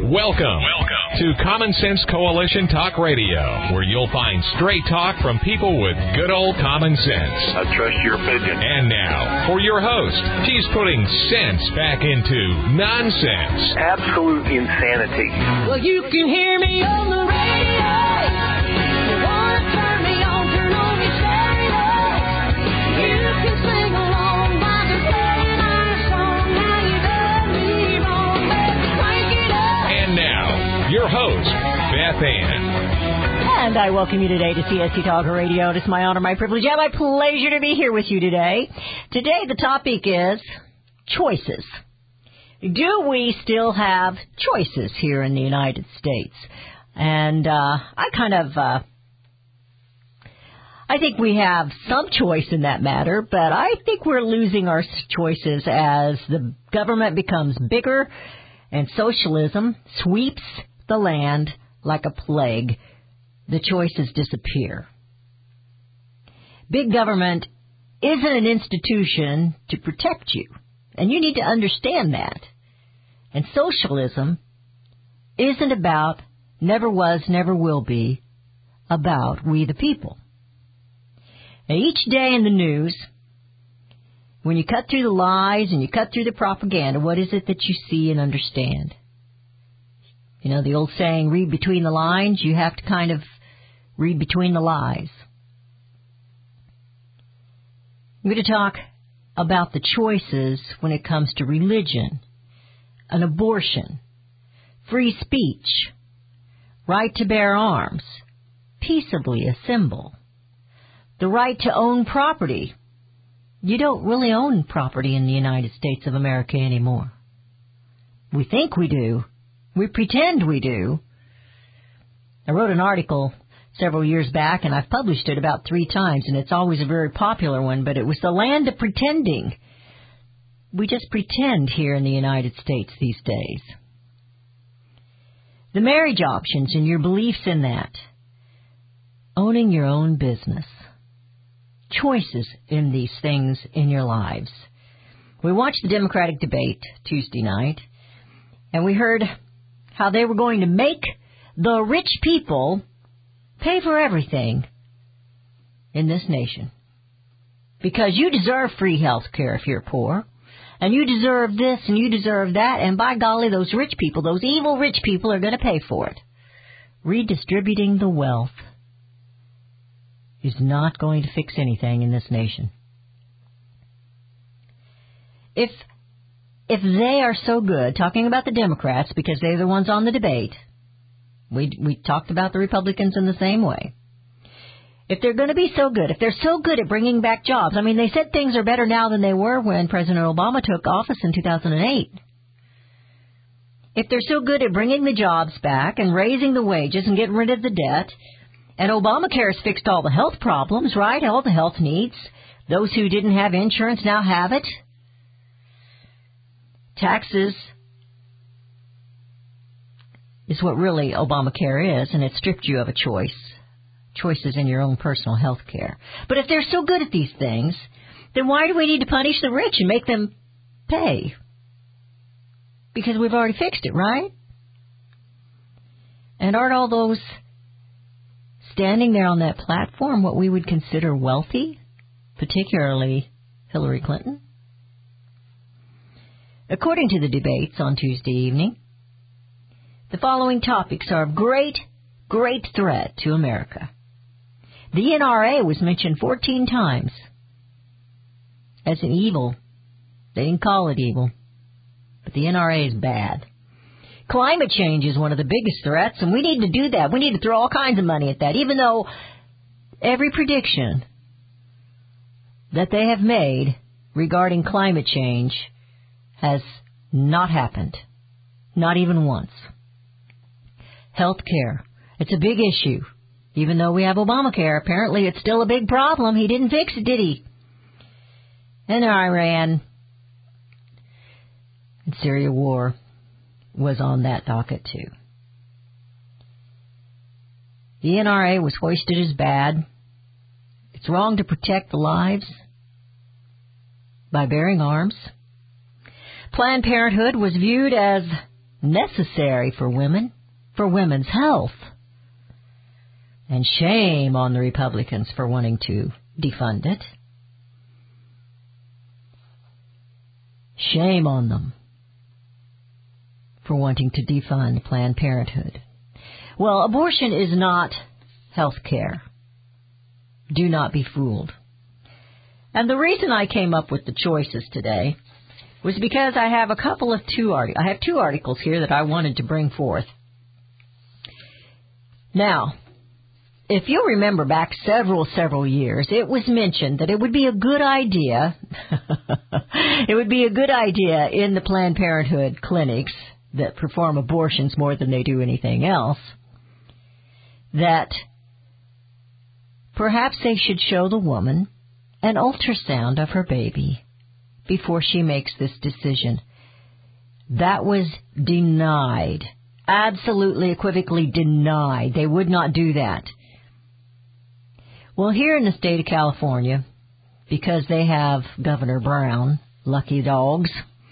Welcome to Common Sense Coalition Talk Radio, where you'll find straight talk from people with good old common sense. I trust your opinion. And now, for your host, he's putting sense back into nonsense. Absolute insanity. Well, you can hear me on the radio. You want to turn me on, turn on your stereo. You can sing along by just playing our song. Now you done me wrong, but crank it up. And now, your host, Beth Ann. And I welcome you today to CSC Talk Radio. It is my honor, my privilege, and my pleasure to be here with you today. Today, the topic is choices. Do we still have choices here in the United States? And I think we have some choice in that matter, but I think we're losing our choices as the government becomes bigger and socialism sweeps the land like a plague. The choices disappear. Big government isn't an institution to protect you, and you need to understand that. And socialism isn't about, never was, never will be, about we the people. Now, each day in the news, when you cut through the lies and you cut through the propaganda, what is it that you see and understand? You know, the old saying, read between the lines. You have to kind of read between the lies. I'm going to talk about the choices when it comes to religion, an abortion, free speech, right to bear arms, peaceably assemble, the right to own property. You don't really own property in the United States of America anymore. We think we do. We pretend we do. I wrote an article several years back, and I've published it about 3 times, and it's always a very popular one, but it was the land of pretending. We just pretend here in the United States these days. The marriage options and your beliefs in that. Owning your own business. Choices in these things in your lives. We watched the Democratic debate Tuesday night, and we heard how they were going to make the rich people pay for everything in this nation. Because you deserve free health care if you're poor. And you deserve this and you deserve that. And by golly, those rich people, those evil rich people are going to pay for it. Redistributing the wealth is not going to fix anything in this nation. If they are so good, talking about the Democrats, because they're the ones on the debate, we talked about the Republicans in the same way. If they're going to be so good, if they're so good at bringing back jobs, I mean, they said things are better now than they were when President Obama took office in 2008. If they're so good at bringing the jobs back and raising the wages and getting rid of the debt, and Obamacare has fixed all the health problems, right, all the health needs, those who didn't have insurance now have it. Taxes is what really Obamacare is, and it stripped you of a choice. Choices in your own personal health care. But if they're so good at these things, then why do we need to punish the rich and make them pay? Because we've already fixed it, right? And aren't all those standing there on that platform what we would consider wealthy, particularly Hillary Clinton? According to the debates on Tuesday evening, the following topics are of great threat to America. The NRA was mentioned 14 times as an evil. They didn't call it evil, but the NRA is bad. Climate change is one of the biggest threats, and we need to do that. We need to throw all kinds of money at that, even though every prediction that they have made regarding climate change has not happened, not even once. Health care. It's a big issue. Even though we have Obamacare, apparently it's still a big problem. He didn't fix it, did he? And Iran and Syria war was on that docket too. The NRA was hoisted as bad. It's wrong to protect the lives by bearing arms. Planned Parenthood was viewed as necessary for women, for women's health. And shame on the Republicans for wanting to defund it. Shame on them for wanting to defund Planned Parenthood. Well, abortion is not health care. Do not be fooled. And the reason I came up with the choices today was because I have two articles here that I wanted to bring forth. Now, if you'll remember back several years, it was mentioned that it would be a good idea, in the Planned Parenthood clinics that perform abortions more than they do anything else, that perhaps they should show the woman an ultrasound of her baby before she makes this decision. That was denied. Absolutely, equivocally denied. They would not do that. Well, here in the state of California, because they have Governor Brown, lucky dogs,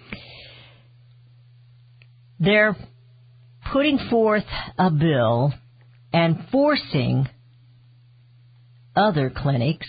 they're putting forth a bill and forcing other clinics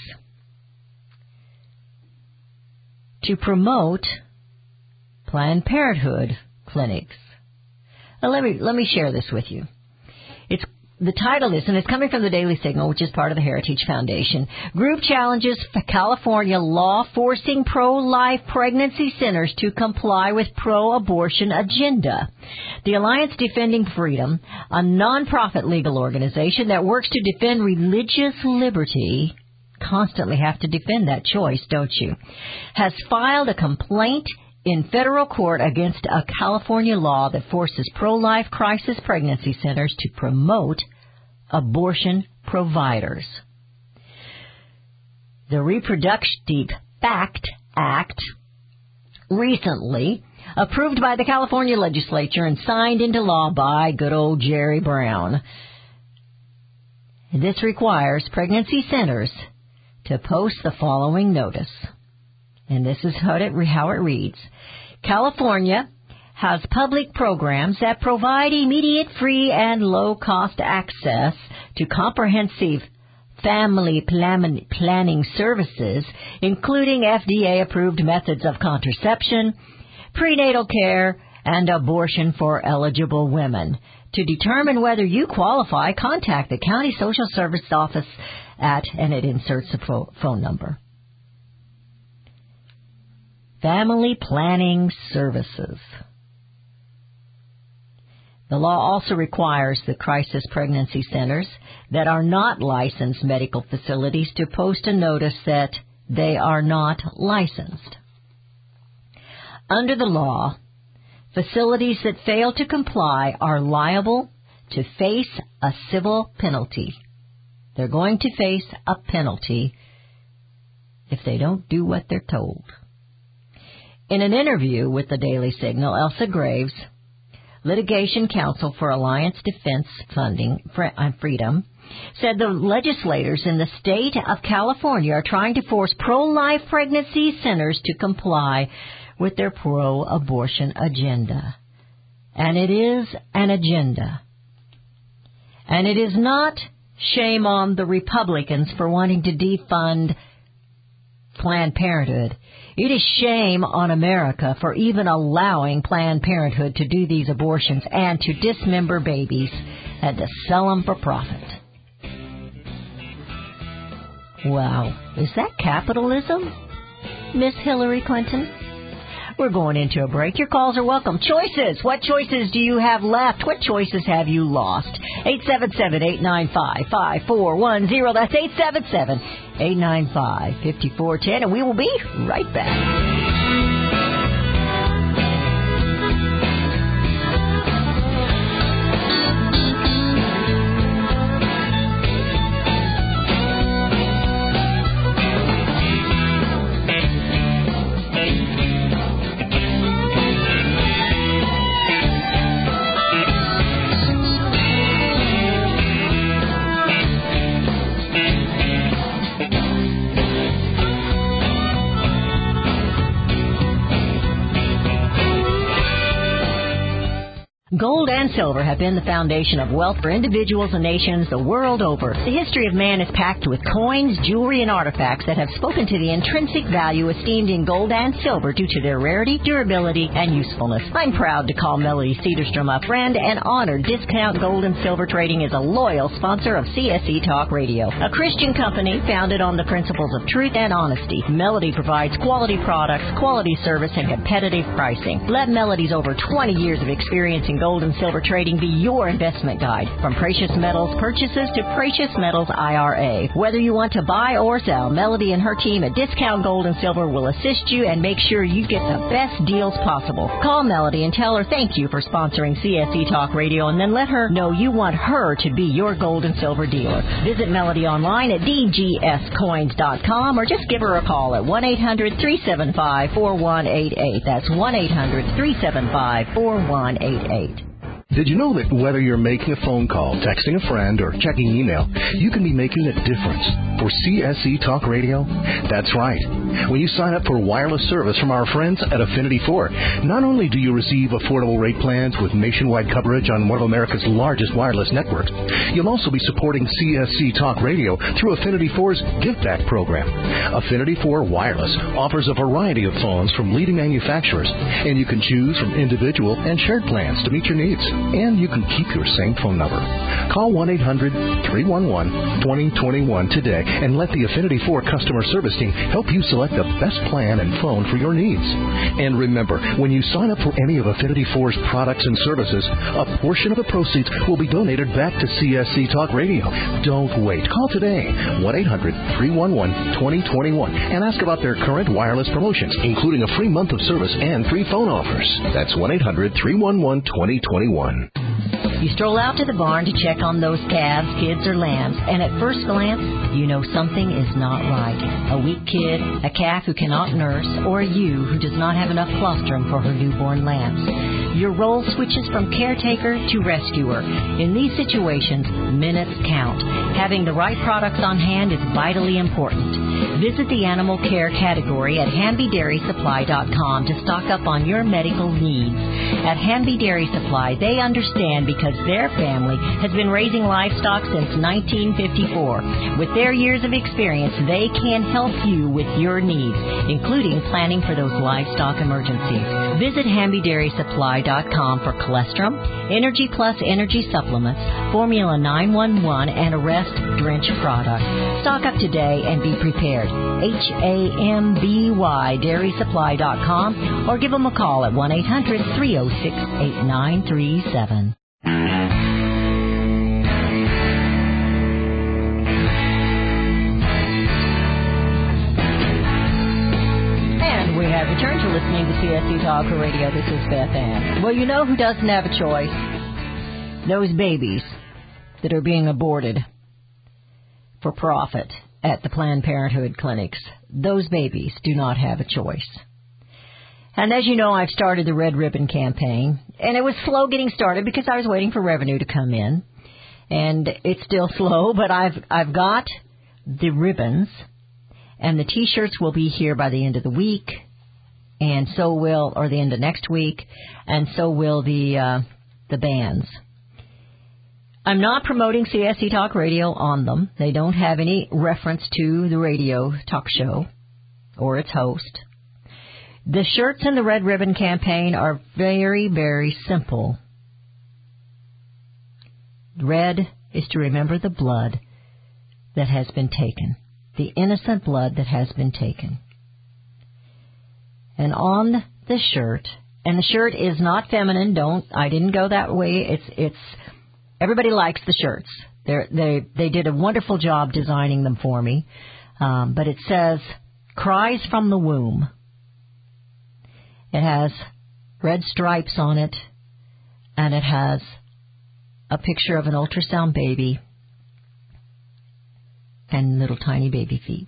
to promote Planned Parenthood clinics. Now, let me share this with you. The title is, and it's coming from the Daily Signal, which is part of the Heritage Foundation. Group challenges California law forcing pro-life pregnancy centers to comply with pro-abortion agenda. The Alliance Defending Freedom, a nonprofit legal organization that works to defend religious liberty, constantly have to defend that choice, don't you, has filed a complaint in federal court against a California law that forces pro-life crisis pregnancy centers to promote abortion providers. The Reproductive Fact Act, recently approved by the California legislature and signed into law by good old Jerry Brown. This requires pregnancy centers to post the following notice. And this is how it reads. California has public programs that provide immediate, free, and low-cost access to comprehensive family planning services, including FDA-approved methods of contraception, prenatal care, and abortion for eligible women. To determine whether you qualify, contact the County Social Service Office at, and it inserts a phone number. Family Planning Services. The law also requires the crisis pregnancy centers that are not licensed medical facilities to post a notice that they are not licensed. Under the law, facilities that fail to comply are liable to face a civil penalty. They're going to face a penalty if they don't do what they're told. In an interview with the Daily Signal, Elsa Graves, litigation counsel for Alliance Defense Freedom, said the legislators in the state of California are trying to force pro-life pregnancy centers to comply with their pro-abortion agenda. And it is an agenda. And it is not shame on the Republicans for wanting to defund Planned Parenthood. It is shame on America for even allowing Planned Parenthood to do these abortions and to dismember babies and to sell them for profit. Wow. Is that capitalism, Miss Hillary Clinton? We're going into a break. Your calls are welcome. Choices. What choices do you have left? What choices have you lost? 877-895-5410. That's 877-895-5410. And we will be right back. Gold and silver have been the foundation of wealth for individuals and nations the world over. The history of man is packed with coins, jewelry, and artifacts that have spoken to the intrinsic value esteemed in gold and silver due to their rarity, durability, and usefulness. I'm proud to call Melody Cedarstrom a friend and honored Discount Gold and Silver Trading is a loyal sponsor of CSE Talk Radio, a Christian company founded on the principles of truth and honesty. Melody provides quality products, quality service, and competitive pricing. Let Melody's over 20 years of experience in gold and silver trading be your investment guide. From precious metals purchases to precious metals IRA. Whether you want to buy or sell, Melody and her team at Discount Gold and Silver will assist you and make sure you get the best deals possible. Call Melody and tell her thank you for sponsoring CSE Talk Radio, and then let her know you want her to be your gold and silver dealer. Visit Melody online at dgscoins.com or just give her a call at 1-800-375-4188. That's 1-800-375-4188. Did you know that whether you're making a phone call, texting a friend, or checking email, you can be making a difference for CSE Talk Radio? That's right. When you sign up for wireless service from our friends at Affinity 4, not only do you receive affordable rate plans with nationwide coverage on one of America's largest wireless networks, you'll also be supporting CSE Talk Radio through Affinity 4's Give Back program. Affinity 4 Wireless offers a variety of phones from leading manufacturers, and you can choose from individual and shared plans to meet your needs. And you can keep your same phone number. Call 1-800-311-2021 today and let the Affinity 4 customer service team help you select the best plan and phone for your needs. And remember, when you sign up for any of Affinity 4's products and services, a portion of the proceeds will be donated back to CSC Talk Radio. Don't wait. Call today, 1-800-311-2021, and ask about their current wireless promotions, including a free month of service and free phone offers. That's 1-800-311-2021. You stroll out to the barn to check on those calves, kids, or lambs, and at first glance, you know something is not right. A weak kid, a calf who cannot nurse, or a ewe who does not have enough colostrum for her newborn lambs. Your role switches from caretaker to rescuer. In these situations, minutes count. Having the right products on hand is vitally important. Visit the animal care category at HanbyDairySupply.com to stock up on your medical needs. At Hanby Dairy Supply, they understand because their family has been raising livestock since 1954. With their years of experience, they can help you with your needs, including planning for those livestock emergencies. Visit HanbyDairySupply.com for Colostrum, Energy Plus Energy Supplements, Formula 911, and Arrest Drench products. Stock up today and be prepared. HAMBY DairySupply.com or give them a call at 1-800-306-8937. And we have returned to listening to CSC Talk Radio. This is Beth Ann. Well, you know who doesn't have a choice? Those babies that are being aborted for profit at the Planned Parenthood clinics. Those babies do not have a choice. And as you know, I've started the Red Ribbon campaign, and it was slow getting started because I was waiting for revenue to come in. And it's still slow, but I've got the ribbons, and the T-shirts will be here by the end of the week, and so will, or the end of next week, and so will the bands. I'm not promoting CSC Talk Radio on them. They don't have any reference to the radio talk show or its host. The shirts in the Red Ribbon campaign are very, very simple. Red is to remember the blood that has been taken, the innocent blood that has been taken. And on the shirt, and the shirt is not feminine. I didn't go that way. It's everybody likes the shirts. They did a wonderful job designing them for me. But it says, "Cries from the Womb." It has red stripes on it, and it has a picture of an ultrasound baby and little tiny baby feet.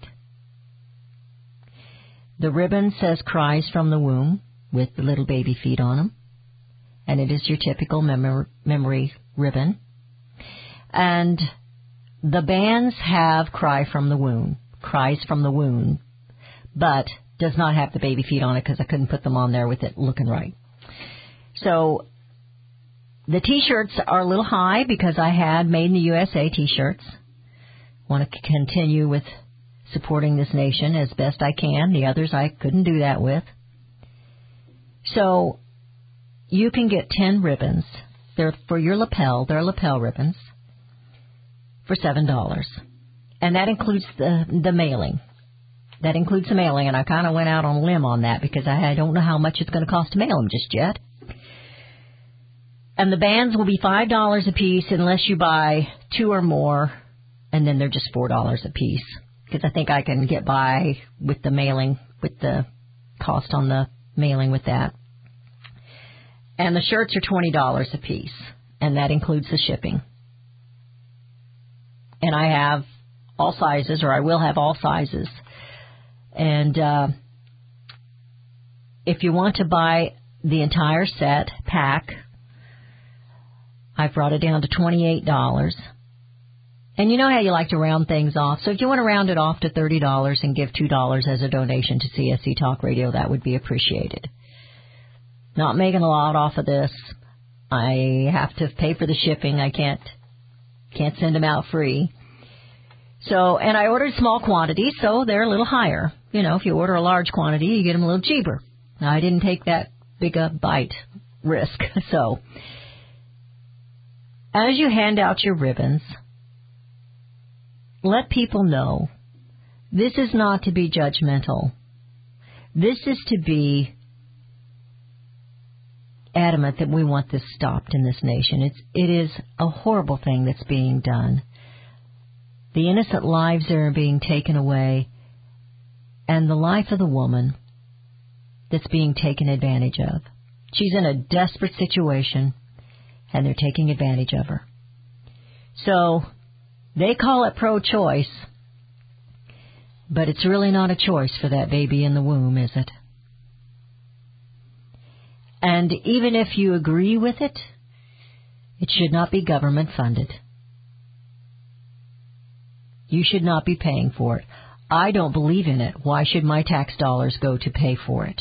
The ribbon says "Cries from the Womb" with the little baby feet on them, and it is your typical memory ribbon. And the bands have "Cry from the Womb," "Cries from the Womb," but does not have the baby feet on it because I couldn't put them on there with it looking right. So The T-shirts are a little high because I had Made in the USA T-shirts. Want to continue with supporting this nation as best I can. The others I couldn't do that with. So you can get 10 ribbons. They're for your lapel. They're lapel ribbons for $7. And that includes the mailing. That includes the mailing, and I kind of went out on a limb on that because I don't know how much it's going to cost to mail them just yet. And the bands will be $5 a piece unless you buy 2 or more, and then they're just $4 a piece. Because I think I can get by with the mailing, with the cost on the mailing with that. And the shirts are $20 a piece, and that includes the shipping. And I have all sizes, or I will have all sizes. And if you want to buy the entire set, pack, I brought it down to $28. And you know how you like to round things off. So if you want to round it off to $30 and give $2 as a donation to CSC Talk Radio, that would be appreciated. Not making a lot off of this. I have to pay for the shipping. I can't send them out free. So, and I ordered small quantities, so they're a little higher. You know, if you order a large quantity, you get them a little cheaper. Now, I didn't take that big a bite risk. So, as you hand out your ribbons, let people know this is not to be judgmental. This is to be adamant that we want this stopped in this nation. It is a horrible thing that's being done. The innocent lives that are being taken away, and the life of the woman that's being taken advantage of. She's in a desperate situation, and they're taking advantage of her. So, they call it pro-choice, but it's really not a choice for that baby in the womb, is it? And even if you agree with it, it should not be government funded. You should not be paying for it. I don't believe in it. Why should my tax dollars go to pay for it?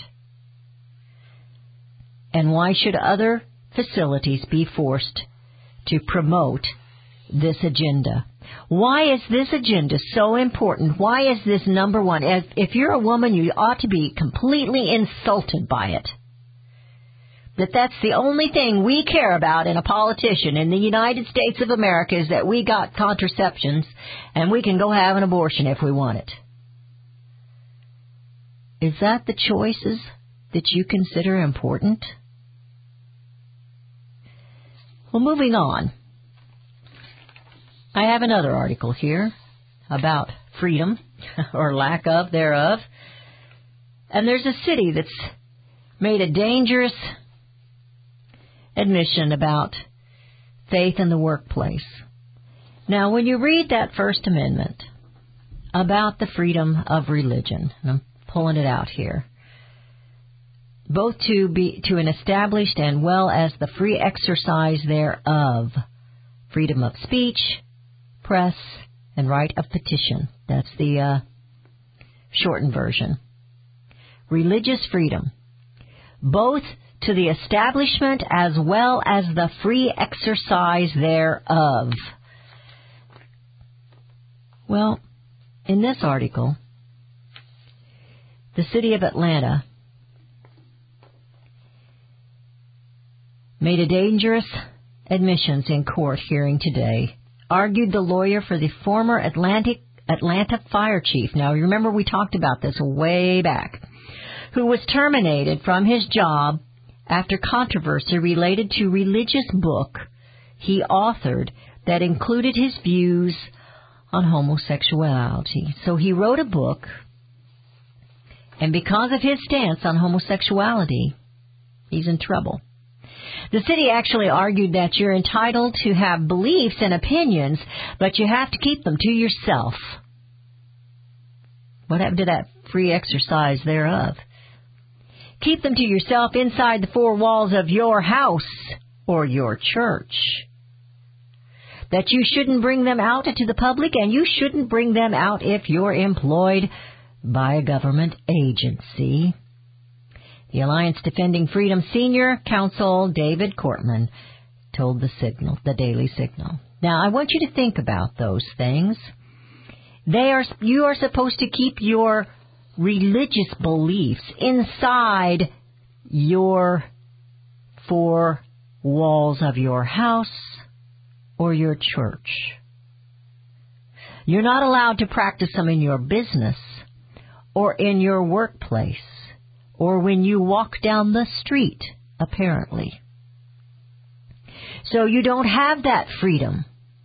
And why should other facilities be forced to promote this agenda? Why is this agenda so important? Why is this number one? If you're a woman, you ought to be completely insulted by it. That's the only thing we care about in a politician in the United States of America is that we got contraceptions and we can go have an abortion if we want it. Is that the choices that you consider important? Well, moving on. I have another article here about freedom or lack of thereof. And there's a city that's made a dangerous admission about faith in the workplace. Now, when you read that First Amendment about the freedom of religion, and I'm pulling it out here, both to an established and well as the free exercise thereof, freedom of speech, press, and right of petition. That's the shortened version. Religious freedom, both to the establishment as well as the free exercise thereof. Well, in this article, the city of Atlanta made a dangerous admissions in court hearing today, argued the lawyer for the former Atlanta fire chief. Now, remember we talked about this way back, who was terminated from his job after controversy related to religious book he authored that included his views on homosexuality. So he wrote a book, and because of his stance on homosexuality, he's in trouble. The city actually argued that you're entitled to have beliefs and opinions, but you have to keep them to yourself. What happened to that free exercise thereof? Keep them to yourself inside the four walls of your house or your church. That you shouldn't bring them out into the public, and you shouldn't bring them out if you're employed by a government agency. The Alliance Defending Freedom Senior Counsel David Cortman told the Daily Signal. Now, I want you to think about those things. You are supposed to keep your religious beliefs inside your four walls of your house or your church. You're not allowed to practice them in your business or in your workplace or when you walk down the street, apparently. So you don't have that freedom.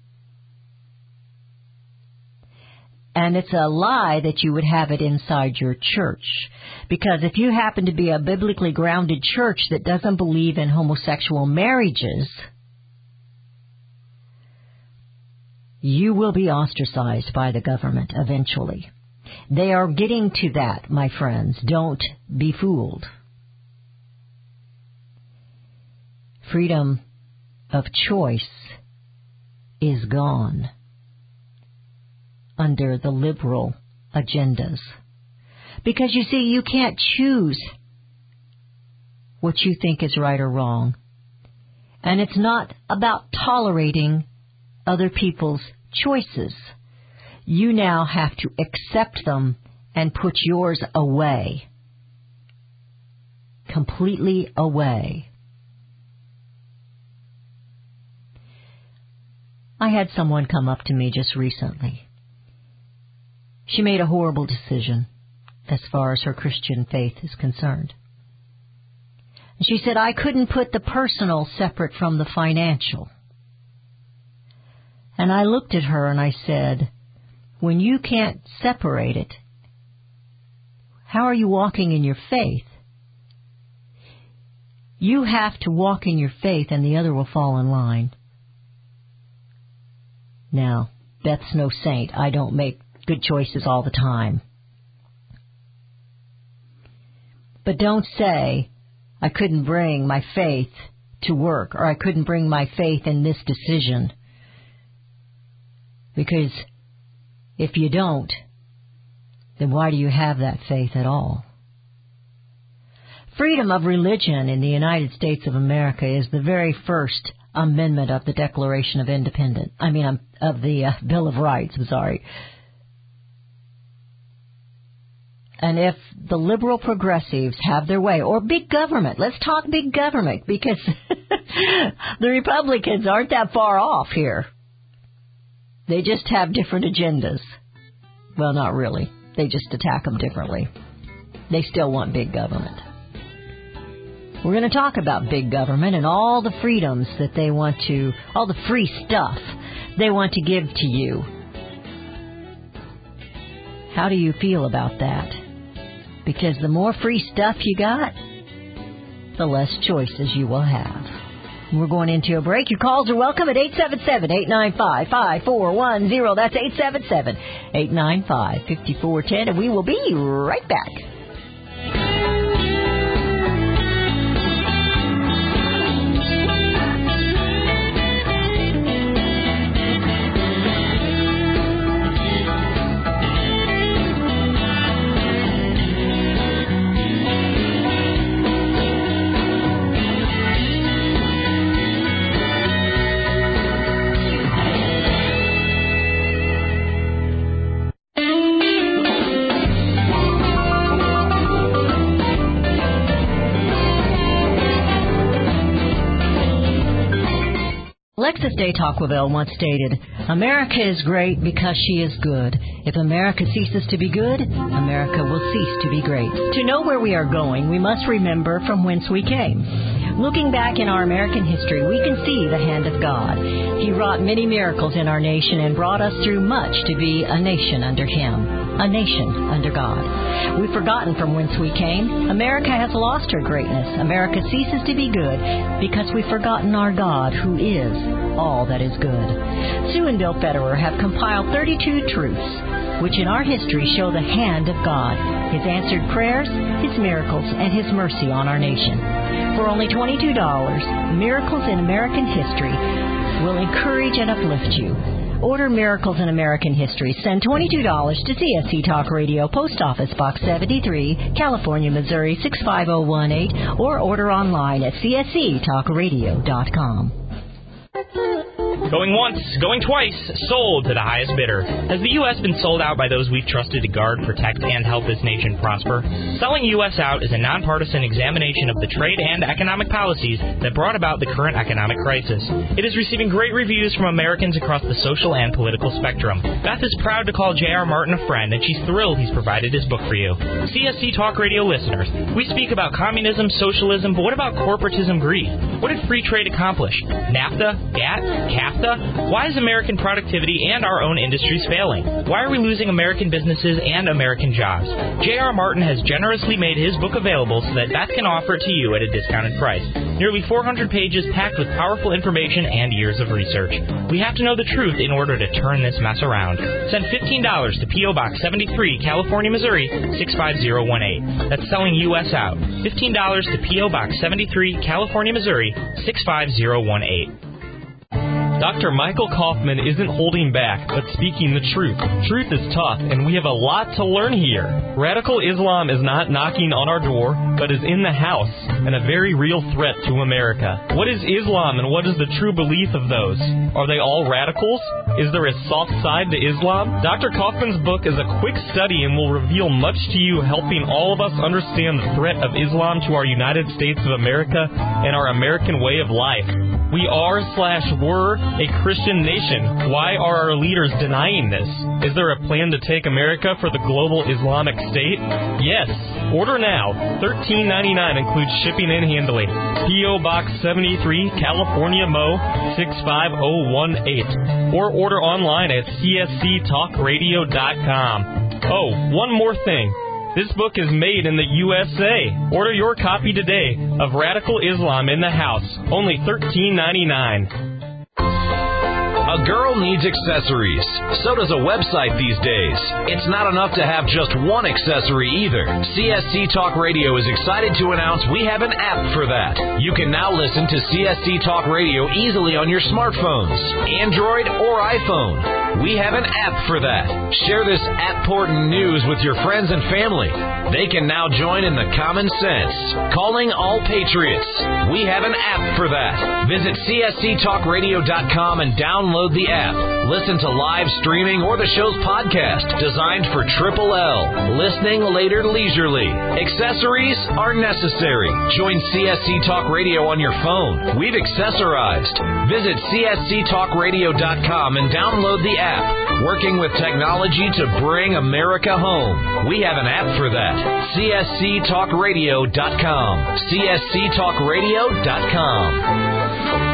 And it's a lie that you would have it inside your church. Because if you happen to be a biblically grounded church that doesn't believe in homosexual marriages, you will be ostracized by the government eventually. They are getting to that, my friends. Don't be fooled. Freedom of choice is gone under the liberal agendas. Because you see, you can't choose what you think is right or wrong. And it's not about tolerating other people's choices. You now have to accept them and put yours away. Completely away. I had someone come up to me just recently. She made a horrible decision as far as her Christian faith is concerned. And she said, I couldn't put the personal separate from the financial. And I looked at her and I said, when you can't separate it, how are you walking in your faith? You have to walk in your faith and the other will fall in line. Now, Beth's no saint. I don't make good choices all the time. But don't say, I couldn't bring my faith to work, or I couldn't bring my faith in this decision. Because if you don't, then why do you have that faith at all? Freedom of religion in the United States of America is the very first amendment of the Declaration of Independence. Of the Bill of Rights, I'm sorry. And if the liberal progressives have their way, or big government, let's talk big government, because the Republicans aren't that far off here. They just have different agendas. Well, not really. They just attack them differently. They still want big government. We're going to talk about big government and all the freedoms that they want to, all the free stuff they want to give to you. How do you feel about that? Because the more free stuff you got, the less choices you will have. We're going into a break. Your calls are welcome at 877-895-5410. That's 877-895-5410. And we will be right back. Alexis de Tocqueville once stated, America is great because she is good. If America ceases to be good, America will cease to be great. To know where we are going, we must remember from whence we came. Looking back in our American history, we can see the hand of God. He wrought many miracles in our nation and brought us through much to be a nation under Him, a nation under God. We've forgotten from whence we came. America has lost her greatness. America ceases to be good because we've forgotten our God, who is all that is good. Sue and Bill Federer have compiled 32 truths which in our history show the hand of God, His answered prayers, His miracles, and His mercy on our nation. For only $22, Miracles in American History will encourage and uplift you. Order Miracles in American History. Send $22 to CSC Talk Radio, Post Office Box 73, California, Missouri 65018, or order online at csctalkradio.com. Going once, going twice, sold to the highest bidder. Has the U.S. been sold out by those we've trusted to guard, protect, and help this nation prosper? Selling U.S. Out is a nonpartisan examination of the trade and economic policies that brought about the current economic crisis. It is receiving great reviews from Americans across the social and political spectrum. Beth is proud to call J.R. Martin a friend, and she's thrilled he's provided his book for you. CSC Talk Radio listeners, we speak about communism, socialism, but what about corporatism greed? What did free trade accomplish? NAFTA? GATT? CAFTA? Why is American productivity and our own industries failing? Why are we losing American businesses and American jobs? J.R. Martin has generously made his book available so that Beth can offer it to you at a discounted price. Nearly 400 pages packed with powerful information and years of research. We have to know the truth in order to turn this mess around. Send $15 to P.O. Box 73, California, Missouri, 65018. That's selling U.S. out. $15 to P.O. Box 73, California, Missouri, 65018. Dr. Michael Kaufman isn't holding back, but speaking the truth. Truth is tough, and we have a lot to learn here. Radical Islam is not knocking on our door, but is in the house, and a very real threat to America. What is Islam, and what is the true belief of those? Are they all radicals? Is there a soft side to Islam? Dr. Kaufman's book is a quick study and will reveal much to you, helping all of us understand the threat of Islam to our United States of America and our American way of life. We are/were a Christian nation. Why are our leaders denying this? Is there a plan to take America for the global Islamic State? Yes. Order now. $13.99 includes shipping and handling. P.O. Box 73, California, Mo. 65018. Or order online at csctalkradio.com. Oh, one more thing. This book is made in the USA. Order your copy today of Radical Islam in the House. Only $13.99. A girl needs accessories. So does a website these days. It's not enough to have just one accessory either. CSC Talk Radio is excited to announce we have an app for that. You can now listen to CSC Talk Radio easily on your smartphones, Android or iPhone. We have an app for that. Share this important news with your friends and family. They can now join in the common sense. Calling all patriots. We have an app for that. Visit csctalkradio.com and download the app. Listen to live streaming or the show's podcast designed for Triple L. Listening later leisurely. Accessories are necessary. Join CSC Talk Radio on your phone. We've accessorized. Visit csctalkradio.com and download the app. Working with technology to bring America home. We have an app for that. csctalkradio.com. csctalkradio.com.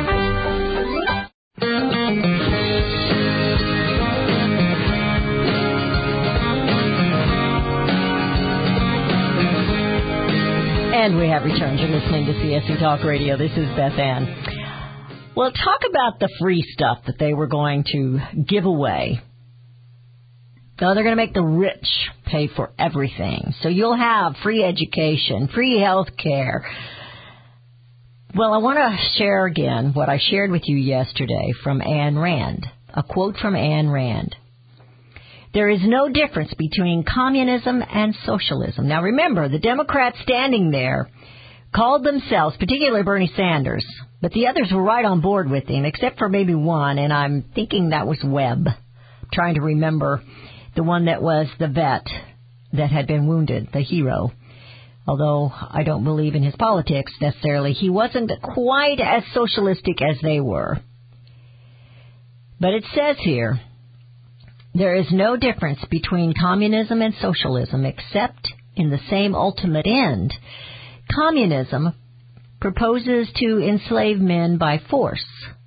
And we have returned. You're listening to CSC Talk Radio. This is Beth Ann. Well, talk about the free stuff that they were going to give away. So they're going to make the rich pay for everything. So you'll have free education, free health care. Well, I want to share again what I shared with you yesterday from Ayn Rand, a quote from Ayn Rand. There is no difference between communism and socialism. Now remember, the Democrats standing there called themselves, particularly Bernie Sanders, but the others were right on board with him, except for maybe one, and I'm thinking that was Webb, trying to remember the one that was the vet that had been wounded, the hero. Although I don't believe in his politics necessarily, he wasn't quite as socialistic as they were. But it says here, there is no difference between communism and socialism except in the same ultimate end. Communism proposes to enslave men by force.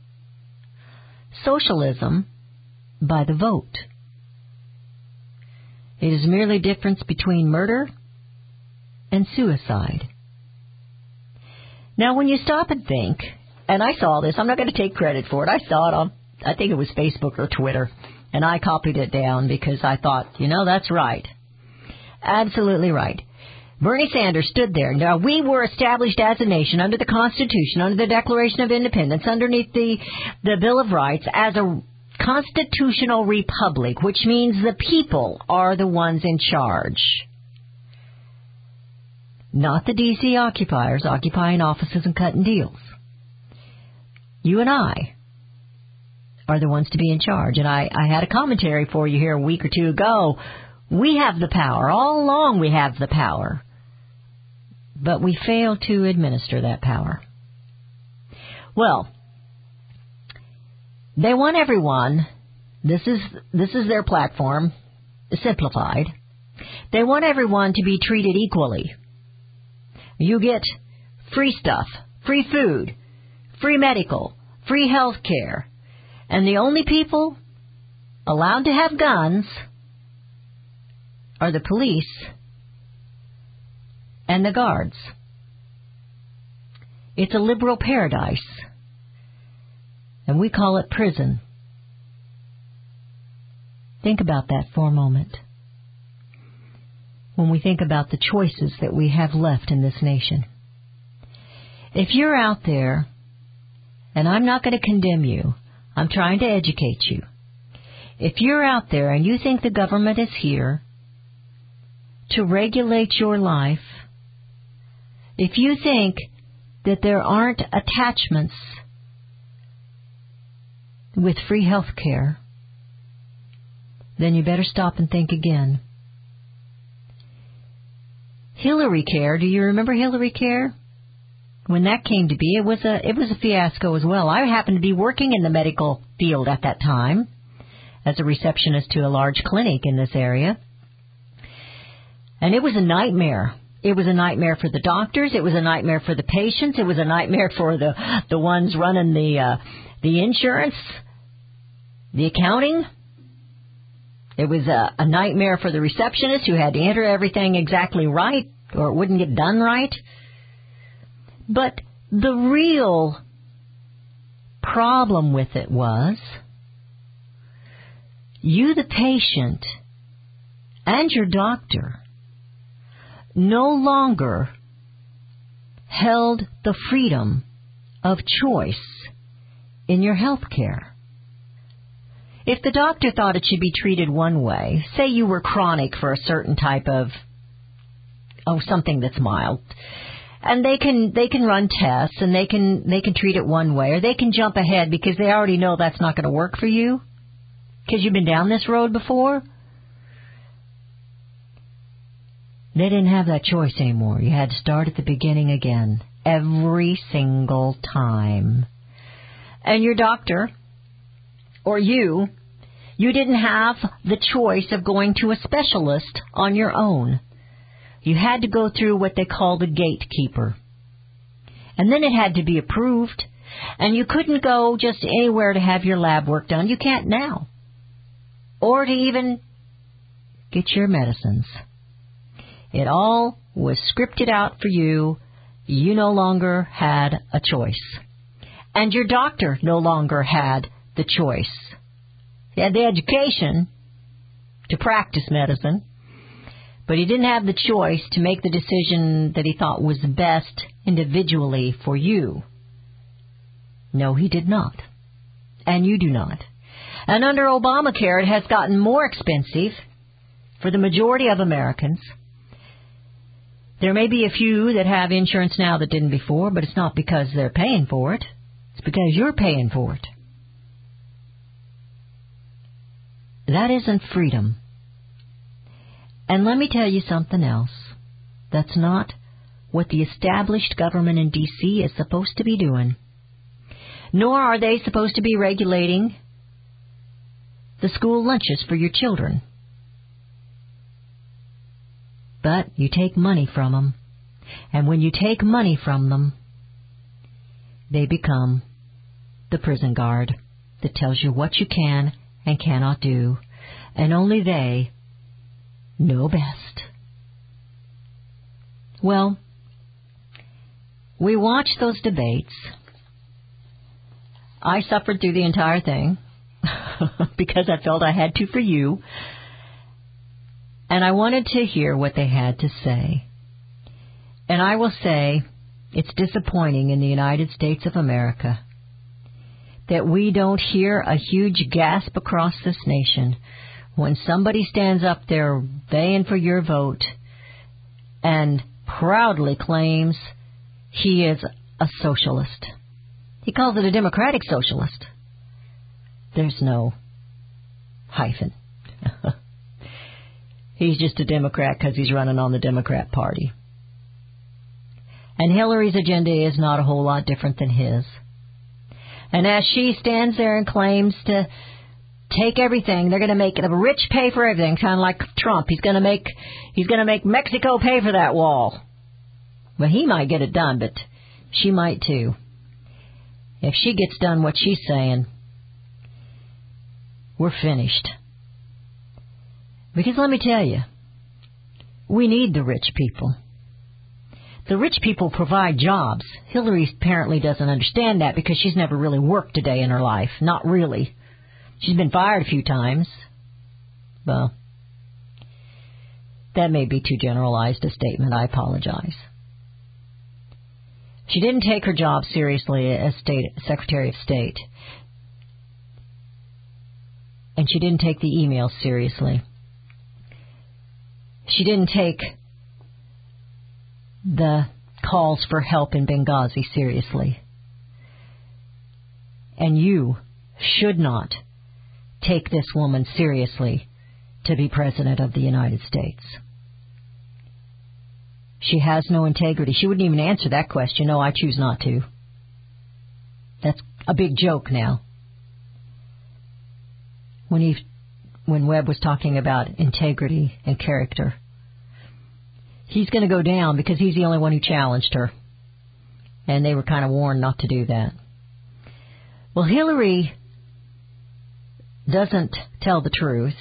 Socialism by the vote. It is merely a difference between murder and suicide. Now, when you stop and think, and I saw this, I'm not going to take credit for it. I saw it on, I think it was Facebook or Twitter, and I copied it down because I thought, that's right. Absolutely right. Bernie Sanders stood there. Now, we were established as a nation under the Constitution, under the Declaration of Independence, underneath the Bill of Rights, as a constitutional republic, which means the people are the ones in charge. Not the D.C. occupiers occupying offices and cutting deals. You and I, are the ones to be in charge. And I had a commentary for you here a week or two ago. We have the power. All along we have the power. But we fail to administer that power. Well, they want everyone, this is their platform, simplified. They want everyone to be treated equally. You get free stuff, free food, free medical, free health care. And the only people allowed to have guns are the police and the guards. It's a liberal paradise. And we call it prison. Think about that for a moment. When we think about the choices that we have left in this nation. If you're out there, and I'm not going to condemn you, I'm trying to educate you. If you're out there and you think the government is here to regulate your life, if you think that there aren't attachments with free health care, then you better stop and think again. Hillary Care, do you remember Hillary Care? When that came to be, it was a fiasco as well. I happened to be working in the medical field at that time as a receptionist to a large clinic in this area. And it was a nightmare. It was a nightmare for the doctors. It was a nightmare for the patients. It was a nightmare for the ones running the insurance, the accounting. It was a nightmare for the receptionist who had to enter everything exactly right or it wouldn't get done right. But the real problem with it was you, the patient, and your doctor no longer held the freedom of choice in your health care. If the doctor thought it should be treated one way, say you were chronic for a certain type of, something that's mild, and they can run tests and they can treat it one way, or they can jump ahead because they already know that's not going to work for you because you've been down this road before. They didn't have that choice anymore. You had to start at the beginning again every single time. And your doctor or you didn't have the choice of going to a specialist on your own. You had to go through what they call the gatekeeper. And then it had to be approved. And you couldn't go just anywhere to have your lab work done. You can't now. Or to even get your medicines. It all was scripted out for you. You no longer had a choice. And your doctor no longer had the choice. He had the education to practice medicine, but he didn't have the choice to make the decision that he thought was best individually for you. No, he did not. And you do not. And under Obamacare, it has gotten more expensive for the majority of Americans. There may be a few that have insurance now that didn't before, but it's not because they're paying for it. It's because you're paying for it. That isn't freedom. And let me tell you something else. That's not what the established government in D.C. is supposed to be doing. Nor are they supposed to be regulating the school lunches for your children. But you take money from them. And when you take money from them, they become the prison guard that tells you what you can and cannot do. And only they know best. Well, we watched those debates. I suffered through the entire thing because I felt I had to for you. And I wanted to hear what they had to say. And I will say, it's disappointing in the United States of America that we don't hear a huge gasp across this nation when somebody stands up there baying for your vote and proudly claims he is a socialist. He calls it a democratic socialist. There's no hyphen. He's just a Democrat because he's running on the Democrat Party. And Hillary's agenda is not a whole lot different than his. And as she stands there and claims to take everything, they're going to make the rich pay for everything, kind of like Trump. He's going to make Mexico pay for that wall. Well, he might get it done, but she might too. If she gets done what she's saying, we're finished. Because let me tell you, we need the rich people. The rich people provide jobs. Hillary apparently doesn't understand that because she's never really worked a day in her life. Not really. She's been fired a few times. Well, that may be too generalized a statement. I apologize. She didn't take her job seriously as Secretary of State. And she didn't take the emails seriously. She didn't take the calls for help in Benghazi seriously. And you should not take this woman seriously to be President of the United States. She has no integrity. She wouldn't even answer that question. No, I choose not to. That's a big joke now. When Webb was talking about integrity and character, he's going to go down because he's the only one who challenged her. And they were kind of warned not to do that. Well, Hillary doesn't tell the truth.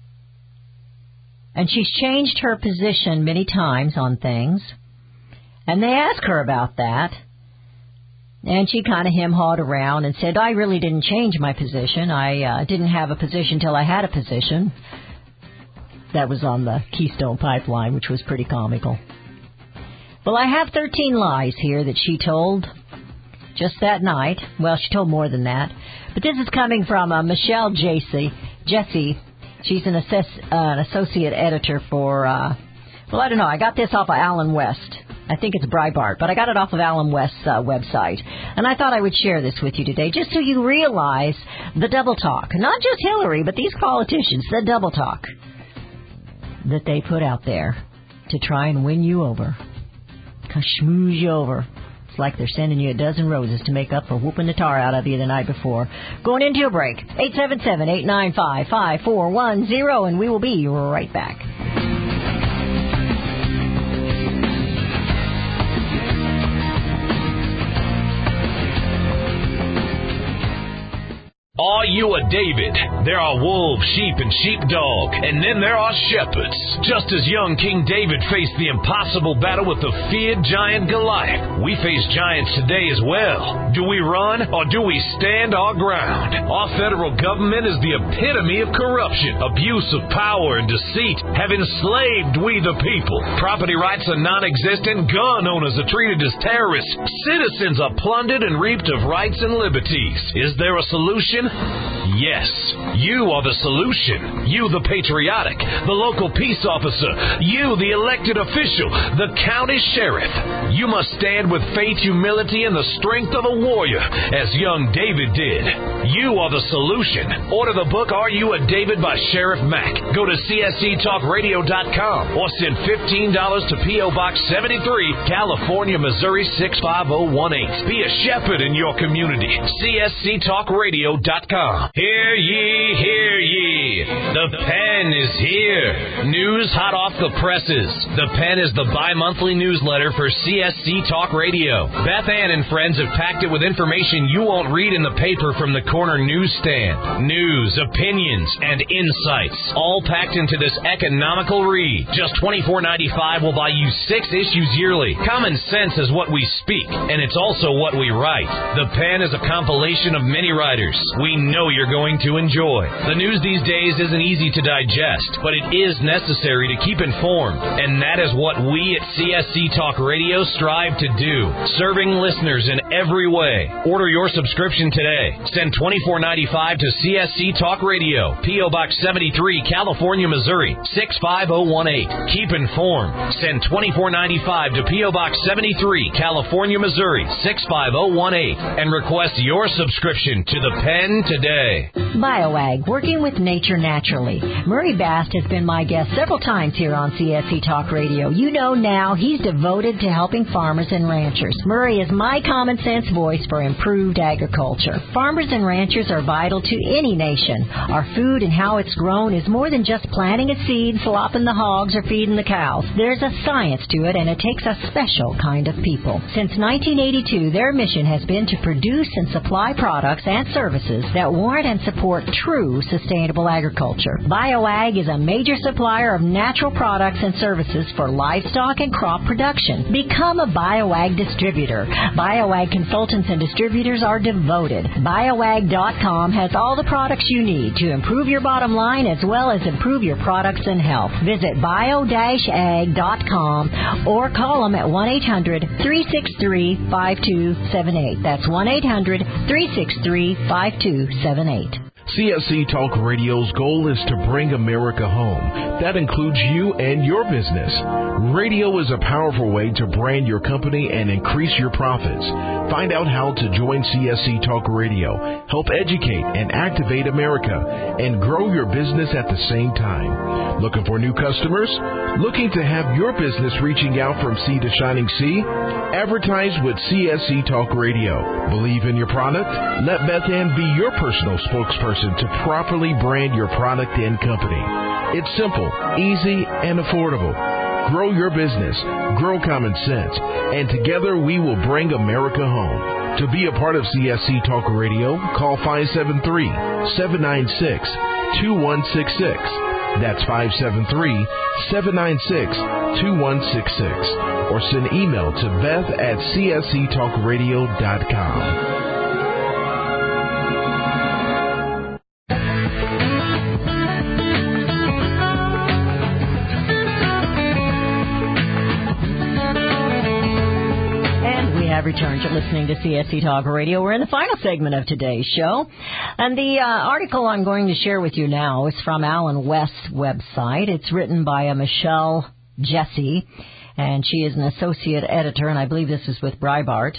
And she's changed her position many times on things. And they asked her about that. And she kind of hem-hawed around and said, I really didn't change my position. I didn't have a position till I had a position. That was on the Keystone Pipeline, which was pretty comical. Well, I have 13 lies here that she told just that night. Well, she told more than that. But this is coming from Michelle Jesse. She's an associate editor for, well, I don't know. I got this off of Alan West. I think it's Breitbart, but I got it off of Alan West's website. And I thought I would share this with you today, just so you realize the double talk. Not just Hillary, but these politicians, the double talk that they put out there to try and win you over, to schmooze you over. It's like they're sending you a dozen roses to make up for whooping the tar out of you the night before. Going into a break, 877-895-5410, and we will be right back. Are you a David? There are wolves, sheep, and sheepdog, and then there are shepherds. Just as young King David faced the impossible battle with the feared giant Goliath, we face giants today as well. Do we run or do we stand our ground? Our federal government is the epitome of corruption, abuse of power, and deceit have enslaved we the people. Property rights are non-existent, gun owners are treated as terrorists, citizens are plundered and reaped of rights and liberties. Is there a solution? Yes, you are the solution. You, the patriotic, the local peace officer, you, the elected official, the county sheriff. You must stand with faith, humility, and the strength of a warrior, as young David did. You are the solution. Order the book, Are You a David by Sheriff Mack. Go to csctalkradio.com or send $15 to P.O. Box 73, California, Missouri 65018. Be a shepherd in your community. csctalkradio.com. Hear ye, hear ye. The Pen is here. News hot off the presses. The Pen is the bi-monthly newsletter for CSC Talk Radio. Beth Ann and friends have packed it with information you won't read in the paper from the corner newsstand. News, opinions, and insights, all packed into this economical read. Just $24.95 will buy you 6 issues yearly. Common sense is what we speak, and it's also what we write. The Pen is a compilation of many writers we know you're going to enjoy. The news these days isn't easy to digest, but it is necessary to keep informed, and that is what we at CSC Talk Radio strive to do, serving listeners in every way. Order your subscription today. Send $24.95 to CSC Talk Radio, P.O. Box 73, California, Missouri 65018. Keep informed. Send $24.95 to P.O. Box 73, California, Missouri 65018, and request your subscription to The Pen Win today. BioAg, working with nature naturally. Murray Bast has been my guest several times here on CSC Talk Radio. You know now he's devoted to helping farmers and ranchers. Murray is my common sense voice for improved agriculture. Farmers and ranchers are vital to any nation. Our food and how it's grown is more than just planting a seed, slopping the hogs, or feeding the cows. There's a science to it, and it takes a special kind of people. Since 1982, their mission has been to produce and supply products and services that warrant and support true sustainable agriculture. BioAg is a major supplier of natural products and services for livestock and crop production. Become a BioAg distributor. BioAg consultants and distributors are devoted. BioAg.com has all the products you need to improve your bottom line as well as improve your products and health. Visit bio-ag.com or call them at 1-800-363-5278. That's 1-800-363-5278. CSC Talk Radio's goal is to bring America home. That includes you and your business. Radio is a powerful way to brand your company and increase your profits. Find out how to join CSC Talk Radio, help educate and activate America, and grow your business at the same time. Looking for new customers? Looking to have your business reaching out from sea to shining sea? Advertise with CSC Talk Radio. Believe in your product? Let Beth Ann be your personal spokesperson to properly brand your product and company. It's simple, easy, and affordable. Grow your business, grow common sense, and together we will bring America home. To be a part of CSC Talk Radio, call 573-796-2166. That's 573-796-2166. Or send email to beth@csctalkradio.com. Returned to listening to CSC Talk Radio. We're in the final segment of today's show. And the article I'm going to share with you now is from Alan West's website. It's written by Michelle Jesse, and she is an associate editor, and I believe this is with Breitbart.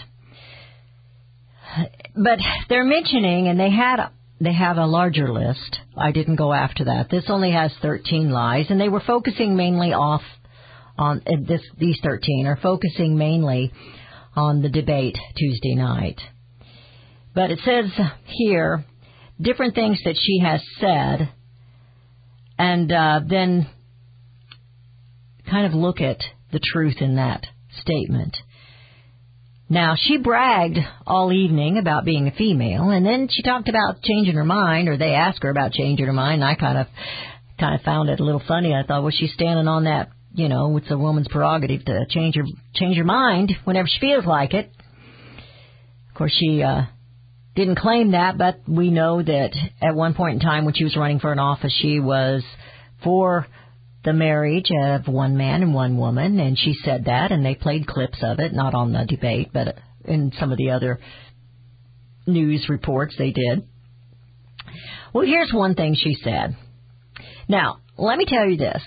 But they're mentioning, and they have a larger list. I didn't go after that. This only has 13 lies, and they were focusing mainly on these 13 are focusing mainly on the debate Tuesday night. But it says here different things that she has said, and then kind of look at the truth in that statement. Now, she bragged all evening about being a female, and then she talked about changing her mind, or they asked her about changing her mind, and I kind of found it a little funny. I thought, well, she's standing on that. You know, it's a woman's prerogative to change her mind whenever she feels like it. Of course, she didn't claim that, but we know that at one point in time when she was running for an office, she was for the marriage of one man and one woman, and she said that, and they played clips of it, not on the debate, but in some of the other news reports they did. Well, here's one thing she said. Now, let me tell you this.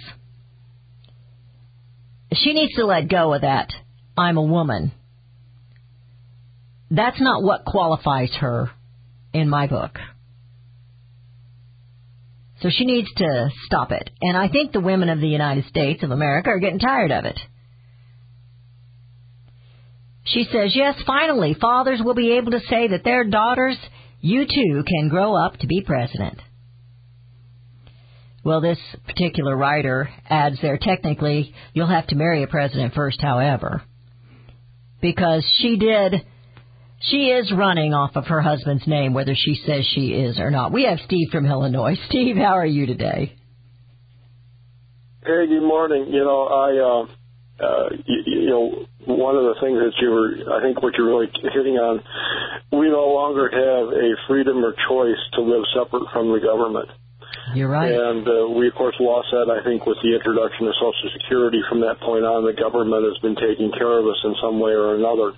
She needs to let go of that, I'm a woman. That's not what qualifies her in my book. So she needs to stop it. And I think the women of the United States of America are getting tired of it. She says, yes, finally, fathers will be able to say that their daughters, you too, can grow up to be president. Well, this particular writer adds there, technically, you'll have to marry a president first, however, because she is running off of her husband's name, whether she says she is or not. We have Steve from Illinois. Steve, how are you today? Hey, good morning. One of the things that I think what you're really hitting on, we no longer have a freedom or choice to live separate from the government. You're right. And we, of course, lost that, I think, with the introduction of Social Security. From that point on, the government has been taking care of us in some way or another.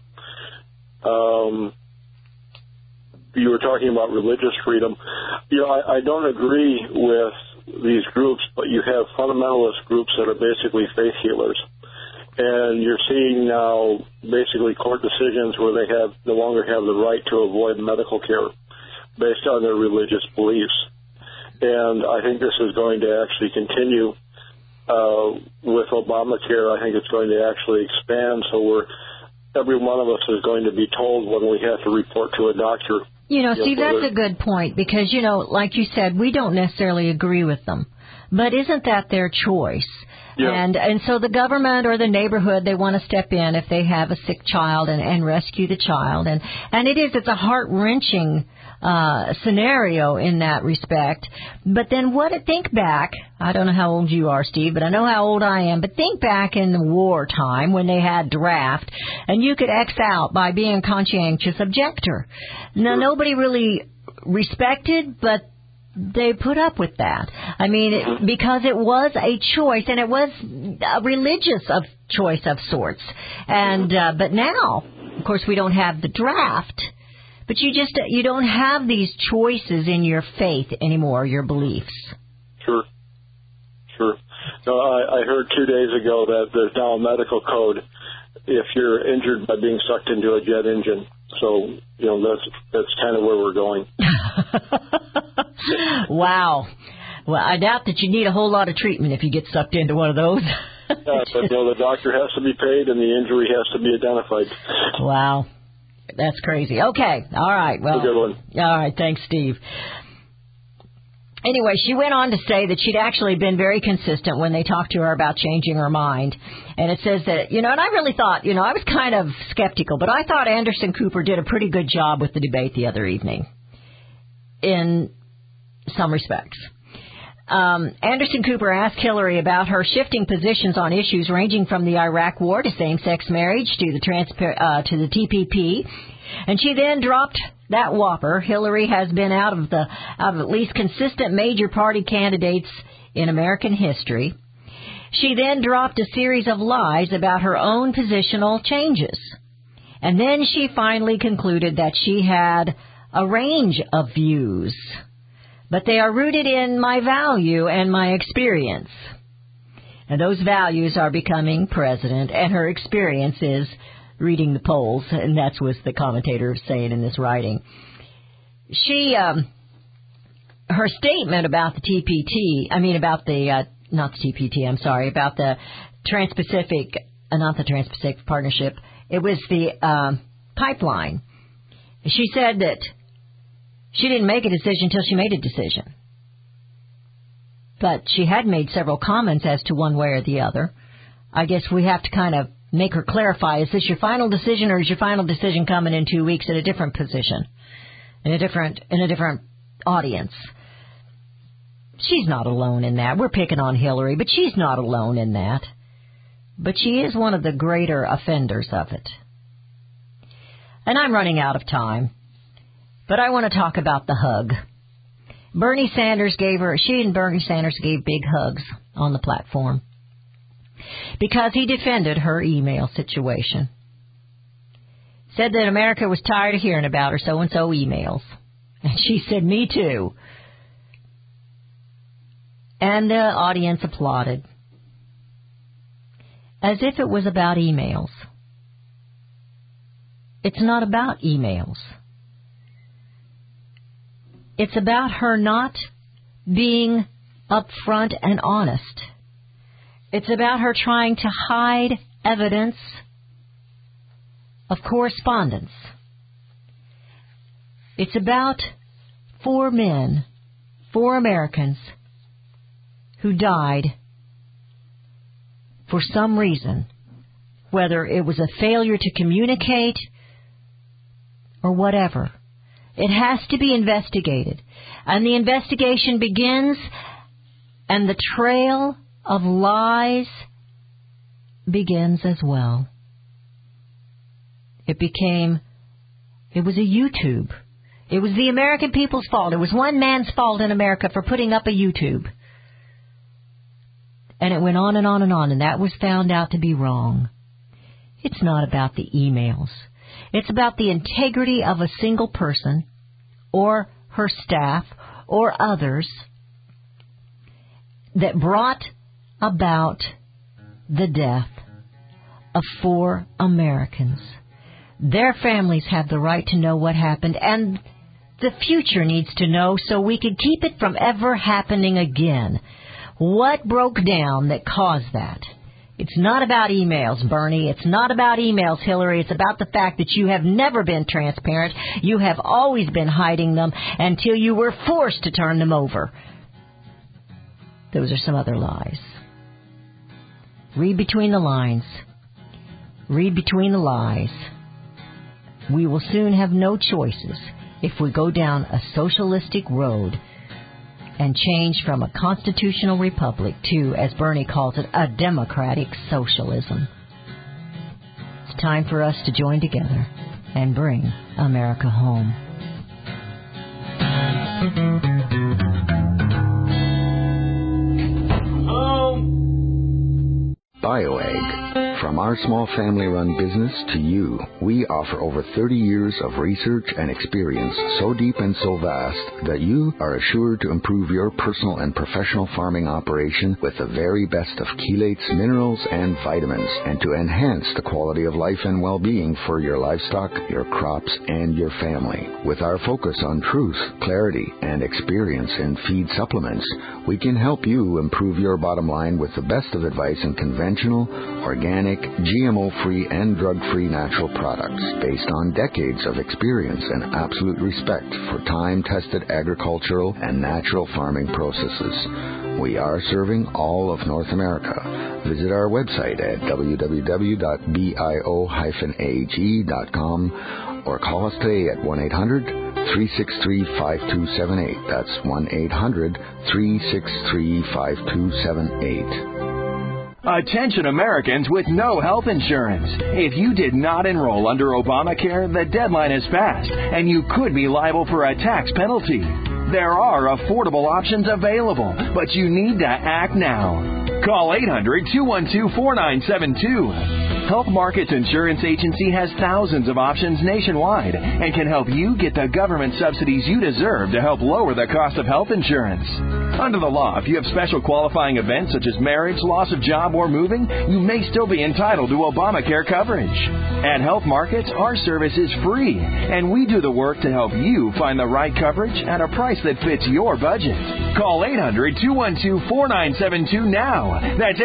You were talking about religious freedom. I don't agree with these groups, but you have fundamentalist groups that are basically faith healers. And you're seeing now basically court decisions where they no longer have the right to avoid medical care. based on their religious beliefs. And I think this is going to actually continue with Obamacare. I think it's going to actually expand, so every one of us is going to be told when we have to report to a doctor. Steve, that's a good point because, like you said, we don't necessarily agree with them. But isn't that their choice? Yeah. And so the government or the neighborhood, they want to step in if they have a sick child and rescue the child. And it's a heart-wrenching scenario in that respect. But then think back, I don't know how old you are, Steve, but I know how old I am, but think back in the wartime when they had draft, and you could X out by being a conscientious objector. Now, nobody really respected, but they put up with that. I mean, because it was a choice, and it was a religious choice of sorts. And but now, of course, we don't have the draft. But you don't have these choices in your faith anymore, your beliefs. Sure. No, I heard 2 days ago that there's now a medical code if you're injured by being sucked into a jet engine. So, that's kind of where we're going. Wow. Well, I doubt that you need a whole lot of treatment if you get sucked into one of those. Yeah, but the doctor has to be paid and the injury has to be identified. Wow. That's crazy. Okay. All right. Well, good one. All right. Thanks, Steve. Anyway, she went on to say that she'd actually been very consistent when they talked to her about changing her mind. And it says that, and I really thought, I was kind of skeptical, but I thought Anderson Cooper did a pretty good job with the debate the other evening in some respects. Anderson Cooper asked Hillary about her shifting positions on issues ranging from the Iraq War to same-sex marriage to the TPP, and she then dropped that whopper. Hillary has been out of at least consistent major party candidates in American history. She then dropped a series of lies about her own positional changes, and then she finally concluded that she had a range of views, but they are rooted in my value and my experience. And those values are becoming president, and her experience is reading the polls, and that's what the commentator is saying in this writing. She, her statement about the about the Trans-Pacific, not the Trans-Pacific Partnership, it was the pipeline. She said that she didn't make a decision until she made a decision. But she had made several comments as to one way or the other. I guess we have to kind of make her clarify, is this your final decision or is your final decision coming in 2 weeks at a different position, in a different audience? She's not alone in that. We're picking on Hillary, but she's not alone in that. But she is one of the greater offenders of it. And I'm running out of time. But I want to talk about the hug. Bernie Sanders gave big hugs on the platform because he defended her email situation. Said that America was tired of hearing about her so-and-so emails. And she said, me too. And the audience applauded. As if it was about emails. It's not about emails. It's about her not being upfront and honest. It's about her trying to hide evidence of correspondence. It's about 4 men, 4 Americans, who died for some reason, whether it was a failure to communicate or whatever. It has to be investigated. And the investigation begins, and the trail of lies begins as well. It was a YouTube. It was the American people's fault. It was one man's fault in America for putting up a YouTube. And it went on and on and on, and that was found out to be wrong. It's not about the emails. It's about the integrity of a single person or her staff or others that brought about the death of 4 Americans. Their families have the right to know what happened, and The future needs to know so we can keep it from ever happening again. What broke down that caused that? It's not about emails, Bernie. It's not about emails, Hillary. It's about the fact that you have never been transparent. You have always been hiding them until you were forced to turn them over. Those are some other lies. Read between the lines. Read between the lies. We will soon have no choices if we go down a socialistic road and change from a constitutional republic to, as Bernie calls it, a democratic socialism. It's time for us to join together and bring America home. BioAg. From our small family-run business to you, we offer over 30 years of research and experience so deep and so vast that you are assured to improve your personal and professional farming operation with the very best of chelates, minerals, and vitamins, and to enhance the quality of life and well-being for your livestock, your crops, and your family. With our focus on truth, clarity, and experience in feed supplements, we can help you improve your bottom line with the best of advice in conventional, organic, GMO-free, and drug-free natural products based on decades of experience and absolute respect for time-tested agricultural and natural farming processes. We are serving all of North America. Visit our website at www.bio-ag.com or call us today at 1-800-363-5278. That's 1-800-363-5278. Attention Americans with no health insurance. If you did not enroll under Obamacare, the deadline is passed, and you could be liable for a tax penalty. There are affordable options available, but you need to act now. Call 800-212-4972. Health Markets Insurance Agency has thousands of options nationwide and can help you get the government subsidies you deserve to help lower the cost of health insurance. Under the law, if you have special qualifying events such as marriage, loss of job, or moving, you may still be entitled to Obamacare coverage. At Health Markets, our service is free, and we do the work to help you find the right coverage at a price that fits your budget. Call 800-212-4972 now. That's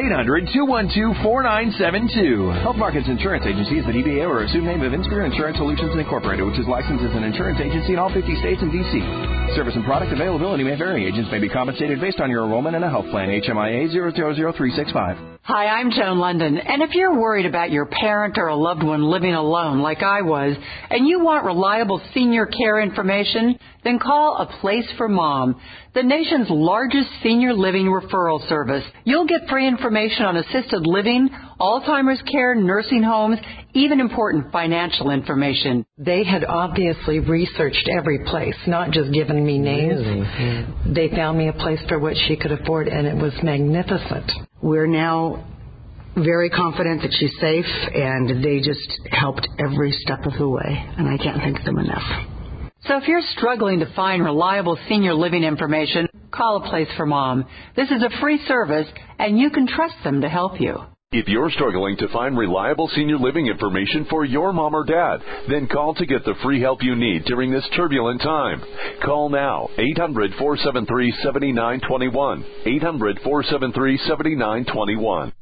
800-212-4972. Health Markets Insurance Agency is the DBA or assumed name of Inspire Insurance Solutions Incorporated, which is licensed as an insurance agency in all 50 states and D.C. Service and product availability may vary. Agents may be compensated based on your enrollment in a health plan. HMIA 000365. Hi, I'm Joan London, and if you're worried about your parent or a loved one living alone like I was, and you want reliable senior care information, then call A Place for Mom, the nation's largest senior living referral service. You'll get free information on assisted living, Alzheimer's care, nursing homes, even important financial information. They had obviously researched every place, not just given me names. Really? They found me a place for what she could afford, and it was magnificent. We're now very confident that she's safe, and they just helped every step of the way, and I can't thank them enough. So if you're struggling to find reliable senior living information, call A Place for Mom. This is a free service, and you can trust them to help you. If you're struggling to find reliable senior living information for your mom or dad, then call to get the free help you need during this turbulent time. Call now, 800-473-7921, 800-473-7921.